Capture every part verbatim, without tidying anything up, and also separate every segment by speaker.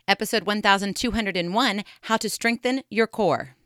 Speaker 1: Episode one thousand two hundred one, How to Strengthen Your Core.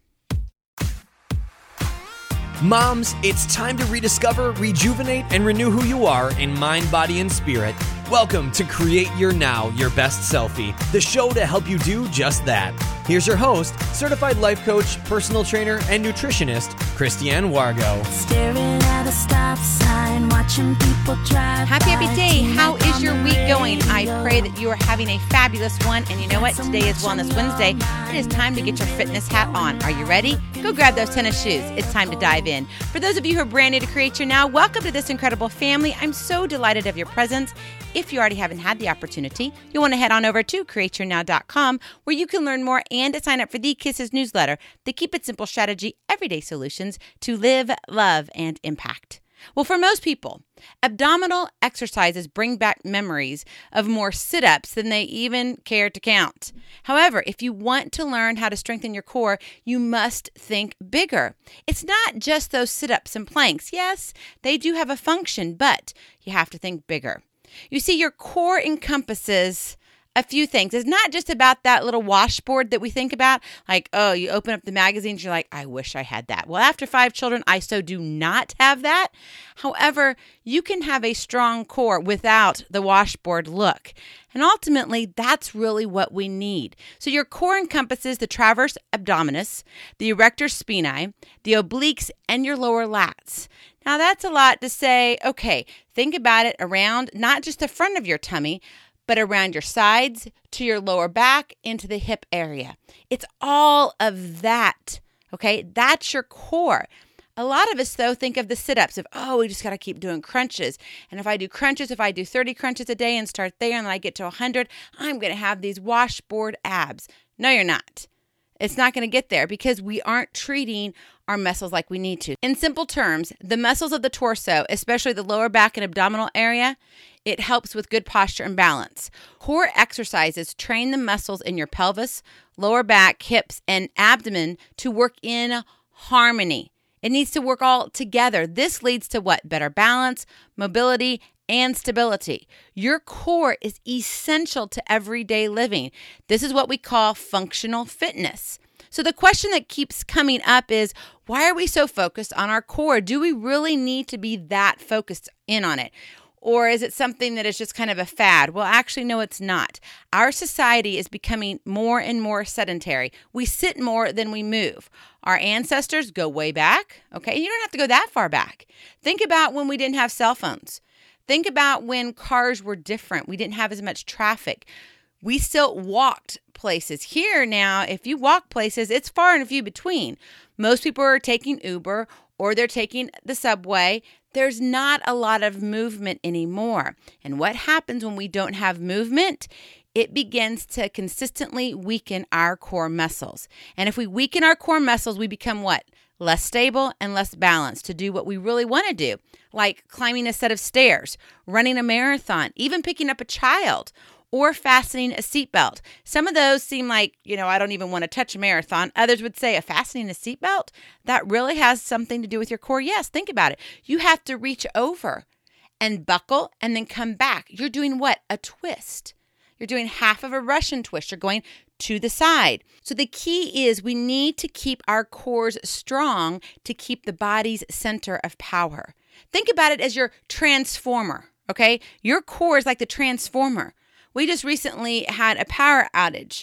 Speaker 2: Moms, it's time to rediscover, rejuvenate, and renew who you are in mind, body, and spirit. Welcome to Create Your Now, Your Best Selfie, the show to help you do just that. Here's your host, certified life coach, personal trainer, and nutritionist, Christiane Wargo.
Speaker 3: Staring at a stop sign, watching people drive.
Speaker 1: Happy, happy day. How is your week going? I pray that you are having a fabulous one. And you know what? Today is Wellness Wednesday. It is time to get your fitness hat on. Are you ready? Go grab those tennis shoes. It's time to dive in. For those of you who are brand new to Create Your Now, welcome to this incredible family. I'm so delighted of your presence. If you already haven't had the opportunity, you'll want to head on over to create your now dot com where you can learn more and to sign up for the Kisses newsletter, the Keep It Simple Strategy Everyday Solutions to Live, Love, and Impact. Well, for most people, abdominal exercises bring back memories of more sit-ups than they even care to count. However, if you want to learn how to strengthen your core, you must think bigger. It's not just those sit-ups and planks. Yes, they do have a function, but you have to think bigger. You see, your core encompasses a few things. It's not just about that little washboard that we think about, like, oh, you open up the magazines, you're like, I wish I had that. Well, after five children, I so do not have that. However, you can have a strong core without the washboard look. And ultimately, that's really what we need. So your core encompasses the transverse abdominis, the erector spinae, the obliques, and your lower lats. Now, that's a lot to say. Okay, think about it around not just the front of your tummy, but around your sides, to your lower back, into the hip area. It's all of that, okay? That's your core. A lot of us, though, think of the sit-ups of, oh, we just got to keep doing crunches. And if I do crunches, if I do thirty crunches a day and start there and then I get to one hundred, I'm going to have these washboard abs. No, you're not. It's not going to get there because we aren't treating our muscles like we need to. In simple terms, the muscles of the torso, especially the lower back and abdominal area, it helps with good posture and balance. Core exercises train the muscles in your pelvis, lower back, hips, and abdomen to work in harmony. It needs to work all together. This leads to what? Better balance, mobility, and stability. Your core is essential to everyday living. This is what we call functional fitness. So the question that keeps coming up is, why are we so focused on our core? Do we really need to be that focused in on it? Or is it something that is just kind of a fad? Well, actually, no, it's not. Our society is becoming more and more sedentary. We sit more than we move. Our ancestors go way back, okay? You don't have to go that far back. Think about when we didn't have cell phones. Think about when cars were different. We didn't have as much traffic. We still walked places. Here now, if you walk places, it's far and few between. Most people are taking Uber or they're taking the subway. There's not a lot of movement anymore. And what happens when we don't have movement? It begins to consistently weaken our core muscles. And if we weaken our core muscles, we become what? Less stable and less balanced to do what we really want to do, like climbing a set of stairs, running a marathon, even picking up a child, or fastening a seatbelt. Some of those seem like, you know, I don't even want to touch a marathon. Others would say a fastening a seatbelt, that really has something to do with your core. Yes, think about it. You have to reach over and buckle and then come back. You're doing what? A twist. You're doing half of a Russian twist. You're going to the side. So the key is we need to keep our cores strong to keep the body's center of power. Think about it as your transformer, okay? Your core is like the transformer. We just recently had a power outage,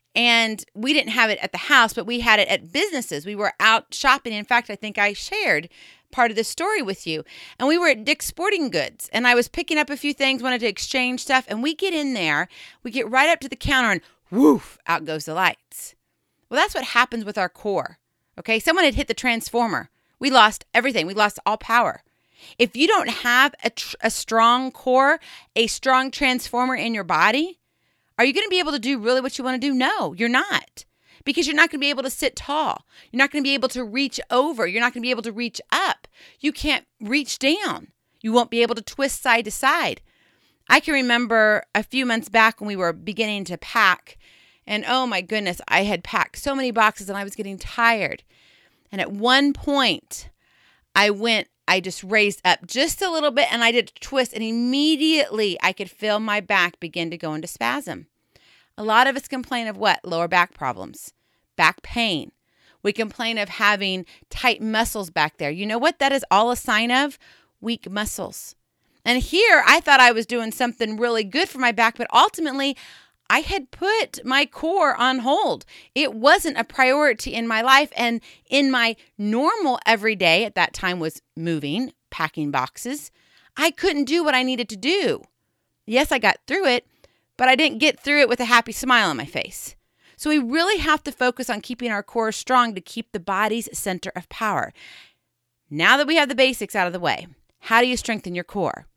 Speaker 1: and we didn't have it at the house, but we had it at businesses. We were out shopping. In fact, I think I shared part of this story with you. And we were at Dick's Sporting Goods, and I was picking up a few things, wanted to exchange stuff, and we get in there, we get right up to the counter, and woof, out goes the lights. Well, that's what happens with our core, okay? Someone had hit the transformer. We lost everything. We lost all power. If you don't have a, tr- a strong core, a strong transformer in your body, are you going to be able to do really what you want to do? No, you're not. Because you're not going to be able to sit tall. You're not going to be able to reach over. You're not going to be able to reach up. You can't reach down. You won't be able to twist side to side. I can remember a few months back when we were beginning to pack, and oh my goodness, I had packed so many boxes and I was getting tired. And at one point, I went I just raised up just a little bit and I did a twist, and immediately I could feel my back begin to go into spasm. A lot of us complain of what? Lower back problems, back pain. We complain of having tight muscles back there. You know what that is all a sign of? Weak muscles. And here I thought I was doing something really good for my back, but ultimately I had put my core on hold. It wasn't a priority in my life. And in my normal everyday, at that time was moving, packing boxes, I couldn't do what I needed to do. Yes, I got through it, but I didn't get through it with a happy smile on my face. So we really have to focus on keeping our core strong to keep the body's center of power. Now that we have the basics out of the way, how do you strengthen your core?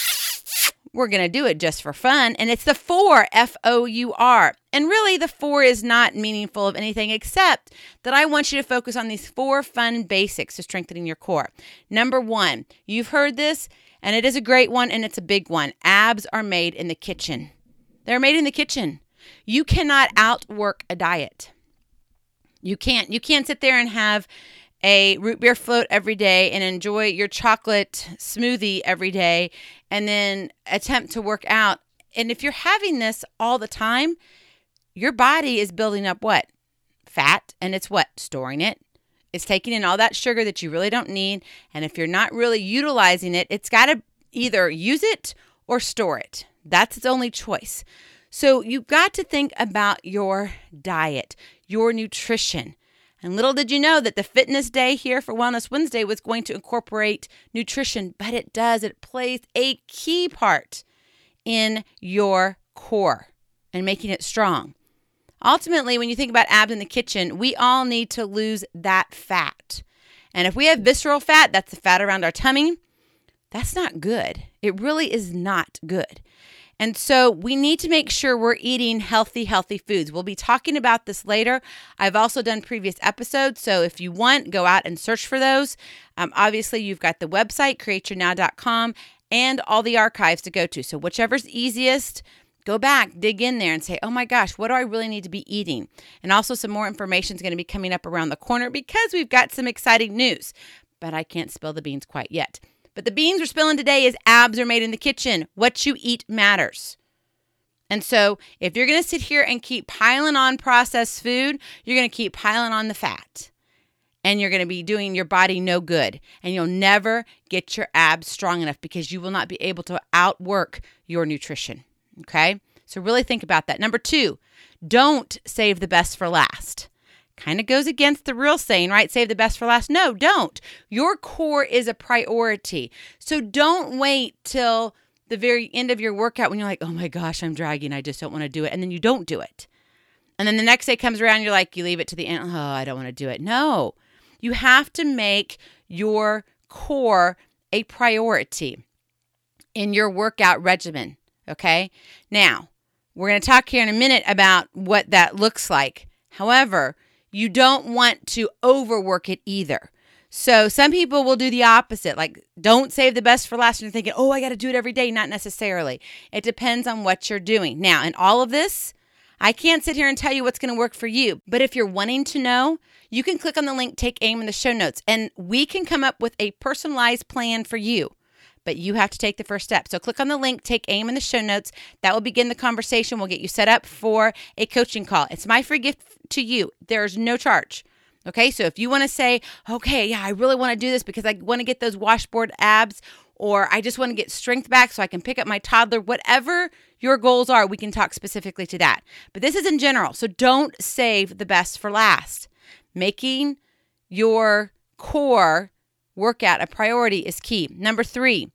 Speaker 1: We're going to do it just for fun, and it's the four, F O U R. And really, the four is not meaningful of anything except that I want you to focus on these four fun basics to strengthening your core. Number one, you've heard this, and it is a great one, and it's a big one. Abs are made in the kitchen. They're made in the kitchen. You cannot outwork a diet. You can't. You can't sit there and have a root beer float every day and enjoy your chocolate smoothie every day and then attempt to work out. And if you're having this all the time, your body is building up what? Fat. And it's what? Storing it. It's taking in all that sugar that you really don't need. And if you're not really utilizing it, it's got to either use it or store it. That's its only choice. So you've got to think about your diet, your nutrition. And little did you know that the fitness day here for Wellness Wednesday was going to incorporate nutrition, but it does. It plays a key part in your core and making it strong. Ultimately, when you think about abs in the kitchen, we all need to lose that fat. And if we have visceral fat, that's the fat around our tummy, that's not good. It really is not good. And so we need to make sure we're eating healthy, healthy foods. We'll be talking about this later. I've also done previous episodes, so if you want, go out and search for those. Um, obviously, you've got the website, create your now dot com, and all the archives to go to. So whichever's easiest, go back, dig in there and say, oh my gosh, what do I really need to be eating? And also some more information is going to be coming up around the corner because we've got some exciting news. But I can't spill the beans quite yet. But the beans we're spilling today is abs are made in the kitchen. What you eat matters. And so if you're going to sit here and keep piling on processed food, you're going to keep piling on the fat. And you're going to be doing your body no good. And you'll never get your abs strong enough because you will not be able to outwork your nutrition. Okay? So really think about that. Number two, don't save the best for last. Kind of goes against the real saying, right? Save the best for last. No, don't. Your core is a priority. So don't wait till the very end of your workout when you're like, oh my gosh, I'm dragging. I just don't want to do it. And then you don't do it. And then the next day comes around, you're like, you leave it to the end. Oh, I don't want to do it. No, you have to make your core a priority in your workout regimen. Okay. Now, we're going to talk here in a minute about what that looks like. However, you don't want to overwork it either. So some people will do the opposite, like don't save the best for last and you're thinking, oh, I got to do it every day. Not necessarily. It depends on what you're doing. Now, in all of this, I can't sit here and tell you what's going to work for you. But if you're wanting to know, you can click on the link, Take Aim in the show notes, and we can come up with a personalized plan for you. But you have to take the first step. So click on the link, Take Aim in the show notes. That will begin the conversation. We'll get you set up for a coaching call. It's my free gift to you. There's no charge. Okay, so if you want to say, okay, yeah, I really want to do this because I want to get those washboard abs, or I just want to get strength back so I can pick up my toddler, whatever your goals are, we can talk specifically to that. But this is in general. So don't save the best for last. Making your core workout a priority is key. Number three,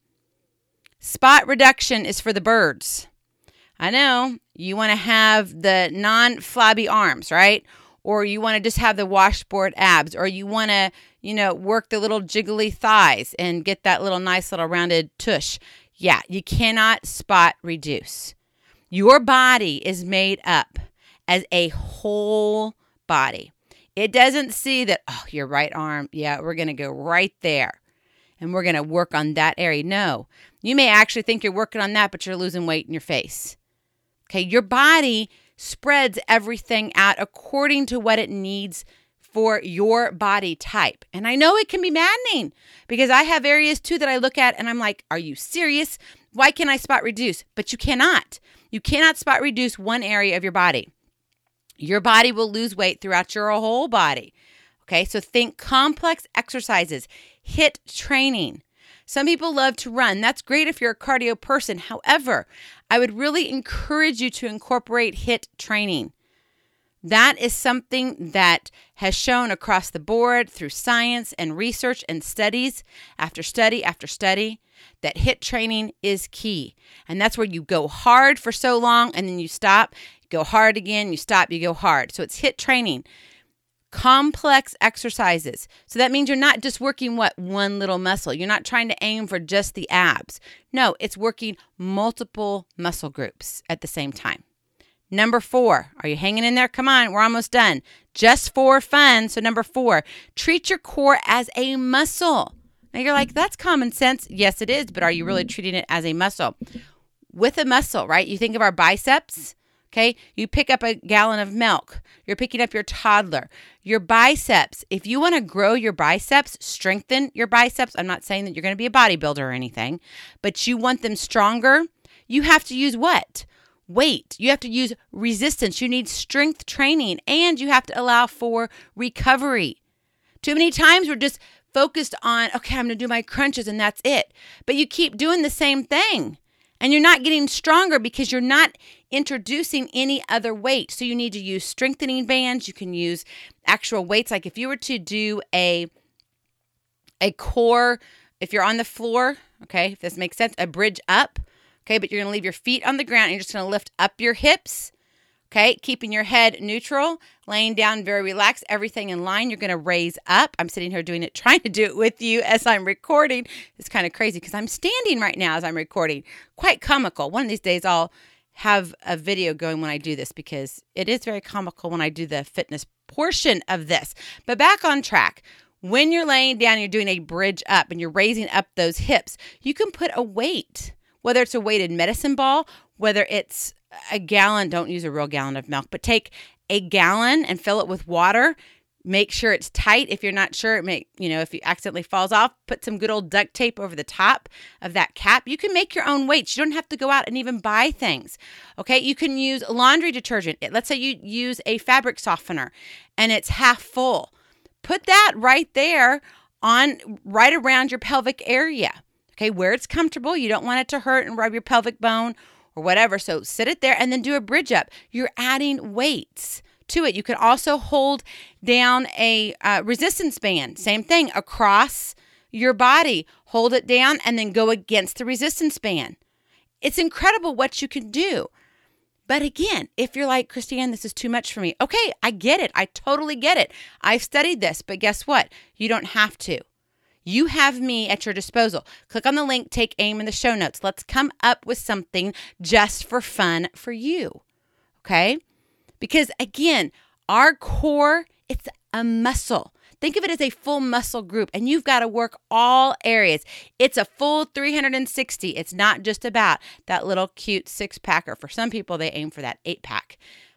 Speaker 1: spot reduction is for the birds. I know you want to have the non-flabby arms, right? Or you want to just have the washboard abs, or you want to, you know, work the little jiggly thighs and get that little nice little rounded tush. Yeah, you cannot spot reduce. Your body is made up as a whole body. It doesn't see that, oh, your right arm, yeah, we're going to go right there and we're going to work on that area. No, you may actually think you're working on that, but you're losing weight in your face. Okay, your body spreads everything out according to what it needs for your body type. And I know it can be maddening because I have areas too that I look at and I'm like, are you serious? Why can't I spot reduce? But you cannot. You cannot spot reduce one area of your body. Your body will lose weight throughout your whole body. Okay, so think complex exercises, HIIT training. Some people love to run. That's great if you're a cardio person. However, I would really encourage you to incorporate HIIT training. That is something that has shown across the board through science and research and studies after study after study that HIIT training is key. And that's where you go hard for so long and then you stop, you go hard again, you stop, you go hard. So it's HIIT training. Complex exercises. So that means you're not just working, what, one little muscle. You're not trying to aim for just the abs. No, it's working multiple muscle groups at the same time. Number four, are you hanging in there? Come on, we're almost done. Just for fun. So number four, treat your core as a muscle. Now you're like, that's common sense. Yes, it is, but are you really treating it as a muscle? With a muscle, right? You think of our biceps. Okay, you pick up a gallon of milk. You're picking up your toddler. Your biceps, if you want to grow your biceps, strengthen your biceps. I'm not saying that you're going to be a bodybuilder or anything, but you want them stronger. You have to use what? Weight. You have to use resistance. You need strength training, and you have to allow for recovery. Too many times we're just focused on, okay, I'm going to do my crunches and that's it. But you keep doing the same thing. And you're not getting stronger because you're not introducing any other weight. So you need to use strengthening bands. You can use actual weights. Like if you were to do a, a core, if you're on the floor, okay, if this makes sense, a bridge up, okay, but you're going to leave your feet on the ground and you're just going to lift up your hips, okay, keeping your head neutral, laying down very relaxed, everything in line. You're going to raise up. I'm sitting here doing it, trying to do it with you as I'm recording. It's kind of crazy because I'm standing right now as I'm recording. Quite comical. One of these days I'll have a video going when I do this because it is very comical when I do the fitness portion of this. But back on track. When you're laying down, you're doing a bridge up and you're raising up those hips. You can put a weight, whether it's a weighted medicine ball, whether it's a gallon, don't use a real gallon of milk, but take a gallon and fill it with water. Make sure it's tight. If you're not sure, it may, you know, if it accidentally falls off, put some good old duct tape over the top of that cap. You can make your own weights. You don't have to go out and even buy things. Okay. You can use laundry detergent. Let's say you use a fabric softener and it's half full. Put that right there on, right around your pelvic area. Okay. Where it's comfortable. You don't want it to hurt and rub your pelvic bone or whatever. So sit it there and then do a bridge up. You're adding weights to it. You can also hold down a uh, resistance band. Same thing across your body. Hold it down and then go against the resistance band. It's incredible what you can do. But again, if you're like, Christiane, this is too much for me. Okay, I get it. I totally get it. I've studied this, but guess what? You don't have to. You have me at your disposal. Click on the link, take aim in the show notes. Let's come up with something just for fun for you. Okay? Because again, our core, it's a muscle. Think of it as a full muscle group, and you've got to work all areas. It's a full three hundred sixty. It's not just about that little cute six-packer. For some people, they aim for that eight-pack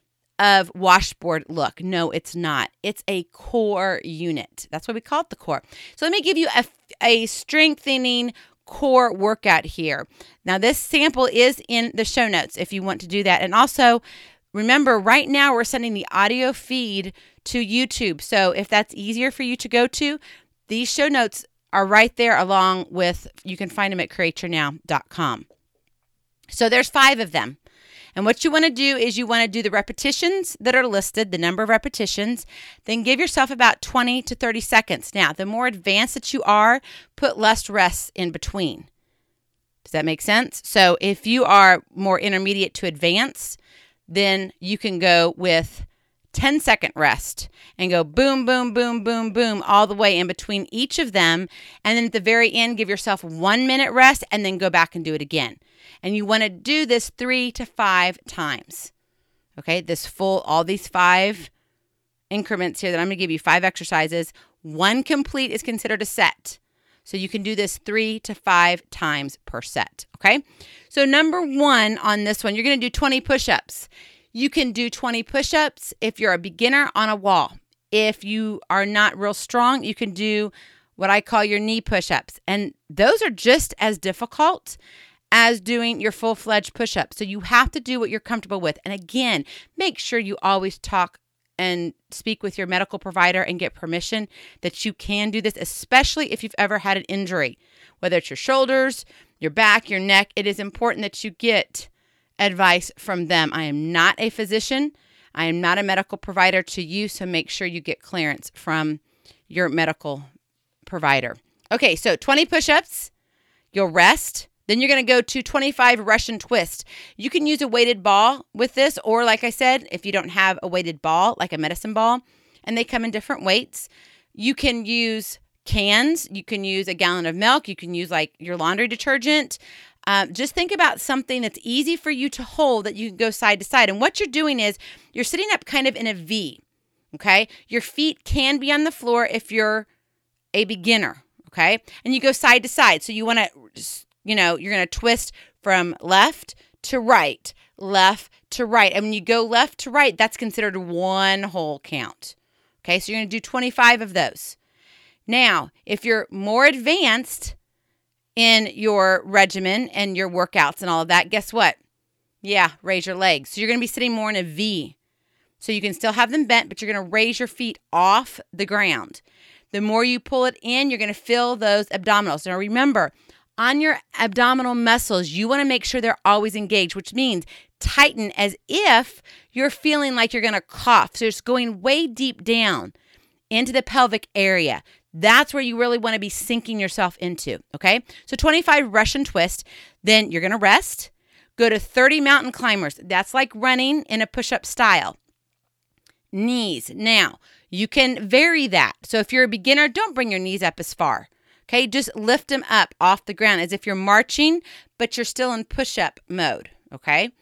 Speaker 1: of washboard look. No, it's not. It's a core unit. That's why we call it the core. So let me give you a, a strengthening core workout here. Now, this sample is in the show notes if you want to do that. And also, remember, right now we're sending the audio feed to YouTube. So if that's easier for you to go to, these show notes are right there along with, you can find them at create your now dot com. So there's five of them. And what you want to do is you want to do the repetitions that are listed, the number of repetitions, then give yourself about twenty to thirty seconds. Now, the more advanced that you are, put less rests in between. Does that make sense? So if you are more intermediate to advanced, then you can go with ten second rest and go boom, boom, boom, boom, boom, all the way in between each of them. And then at the very end, give yourself one minute rest and then go back and do it again. And you want to do this three to five times. Okay, this full, all these five increments here that I'm going to give you, five exercises. One complete is considered a set. So you can do this three to five times per set. Okay, so number one on this one, you're going to do twenty push-ups. You can do twenty push-ups if you're a beginner on a wall. If you are not real strong, you can do what I call your knee push-ups. And those are just as difficult as doing your full-fledged push-ups. So you have to do what you're comfortable with. And again, make sure you always talk and speak with your medical provider and get permission that you can do this, especially if you've ever had an injury, whether it's your shoulders, your back, your neck. It is important that you get advice from them. I am not a physician. I am not a medical provider to you, so make sure you get clearance from your medical provider. Okay, so twenty push-ups, you'll rest. Then you're going to go to twenty-five Russian twist. You can use a weighted ball with this, or like I said, if you don't have a weighted ball, like a medicine ball, and they come in different weights, you can use cans. You can use a gallon of milk. You can use like your laundry detergent. Um, just think about something that's easy for you to hold that you can go side to side. And what you're doing is you're sitting up kind of in a V, okay? Your feet can be on the floor if you're a beginner, okay? And you go side to side. So you want to, you know, you're going to twist from left to right, left to right. And when you go left to right, that's considered one whole count, okay? So you're going to do twenty-five of those. Now, if you're more advanced in your regimen and your workouts and all of that, guess what? Yeah, raise your legs. So you're going to be sitting more in a V. So you can still have them bent, but you're going to raise your feet off the ground. The more you pull it in, you're going to feel those abdominals. Now remember, on your abdominal muscles, you want to make sure they're always engaged, which means tighten as if you're feeling like you're going to cough. So it's going way deep down into the pelvic area. That's where you really want to be sinking yourself into, okay? So twenty-five Russian twist, then you're going to rest. Go to thirty mountain climbers. That's like running in a push-up style. Knees. Now, you can vary that. So if you're a beginner, don't bring your knees up as far, okay? Just lift them up off the ground as if you're marching, but you're still in push-up mode, okay?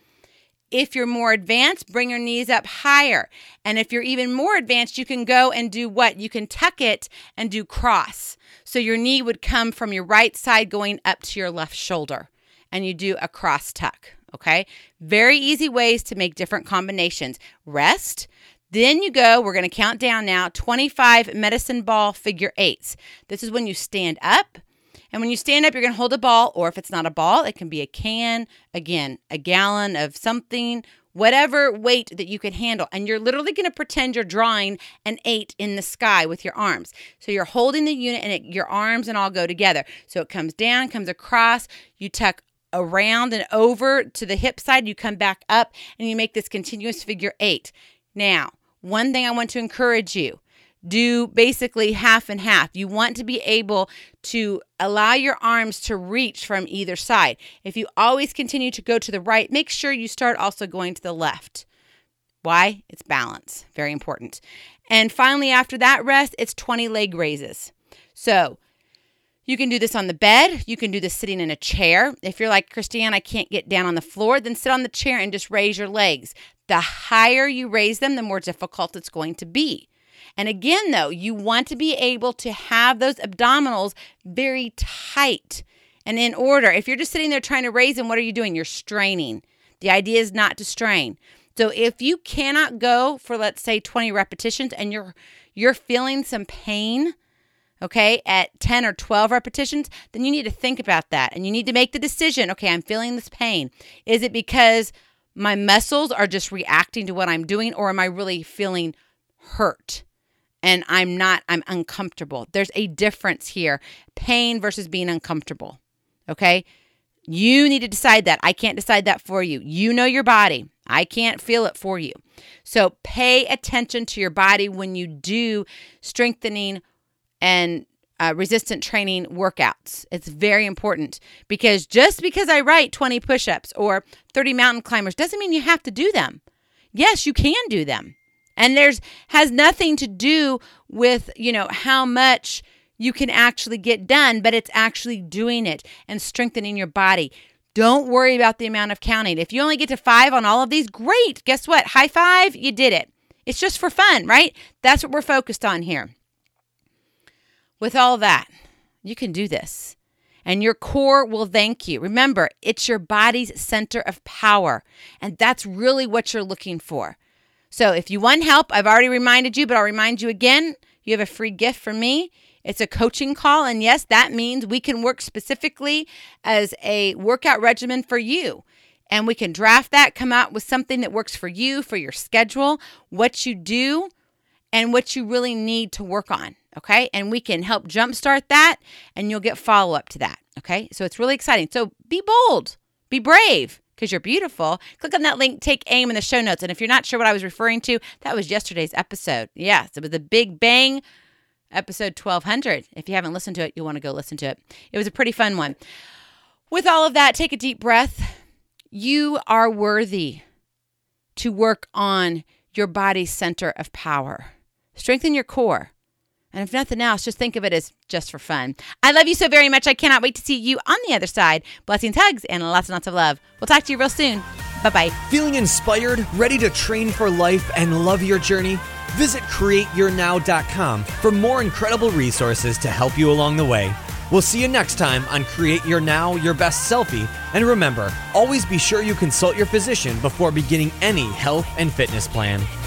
Speaker 1: If you're more advanced, bring your knees up higher. And if you're even more advanced, you can go and do what? You can tuck it and do cross. So your knee would come from your right side going up to your left shoulder. And you do a cross tuck, okay? Very easy ways to make different combinations. Rest. Then you go, we're going to count down now, twenty-five medicine ball figure eights. This is when you stand up. And when you stand up, you're going to hold a ball, or if it's not a ball, it can be a can, again, a gallon of something, whatever weight that you can handle. And you're literally going to pretend you're drawing an eight in the sky with your arms. So you're holding the unit and it, your arms and all go together. So it comes down, comes across, you tuck around and over to the hip side, you come back up, and you make this continuous figure eight. Now, one thing I want to encourage you, do basically half and half. You want to be able to allow your arms to reach from either side. If you always continue to go to the right, make sure you start also going to the left. Why? It's balance. Very important. And finally, after that rest, it's twenty leg raises. So you can do this on the bed. You can do this sitting in a chair. If you're like, Christiane, I can't get down on the floor, then sit on the chair and just raise your legs. The higher you raise them, the more difficult it's going to be. And again, though, you want to be able to have those abdominals very tight and in order. If you're just sitting there trying to raise them, what are you doing? You're straining. The idea is not to strain. So if you cannot go for, let's say, twenty repetitions and you're you're feeling some pain, okay, at ten or twelve repetitions, then you need to think about that. And you need to make the decision, okay, I'm feeling this pain. Is it because my muscles are just reacting to what I'm doing, or am I really feeling hurt? And I'm not, I'm uncomfortable. There's a difference here. Pain versus being uncomfortable. Okay? You need to decide that. I can't decide that for you. You know your body. I can't feel it for you. So pay attention to your body when you do strengthening and uh, resistant training workouts. It's very important, because just because I write twenty push-ups or thirty mountain climbers doesn't mean you have to do them. Yes, you can do them. And there's has nothing to do with, you know, how much you can actually get done, but it's actually doing it and strengthening your body. Don't worry about the amount of counting. If you only get to five on all of these, great. Guess what? High five, you did it. It's just for fun, right? That's what we're focused on here. With all that, you can do this. And your core will thank you. Remember, it's your body's center of power. And that's really what you're looking for. So if you want help, I've already reminded you, but I'll remind you again, you have a free gift from me. It's a coaching call. And yes, that means we can work specifically as a workout regimen for you. And we can draft that, come out with something that works for you, for your schedule, what you do, and what you really need to work on. Okay. And we can help jumpstart that, and you'll get follow up to that. Okay. So it's really exciting. So be bold, be brave, because you're beautiful. Click on that link, take aim in the show notes. And if you're not sure what I was referring to, that was yesterday's episode. Yes, it was the Big Bang, episode twelve hundred. If you haven't listened to it, you'll want to go listen to it. It was a pretty fun one. With all of that, take a deep breath. You are worthy to work on your body's center of power. Strengthen your core. And if nothing else, just think of it as just for fun. I love you so very much. I cannot wait to see you on the other side. Blessings, hugs, and lots and lots of love. We'll talk to you real soon. Bye-bye.
Speaker 2: Feeling inspired, ready to train for life, and love your journey? Visit create your now dot com for more incredible resources to help you along the way. We'll see you next time on Create Your Now, Your Best Selfie. And remember, always be sure you consult your physician before beginning any health and fitness plan.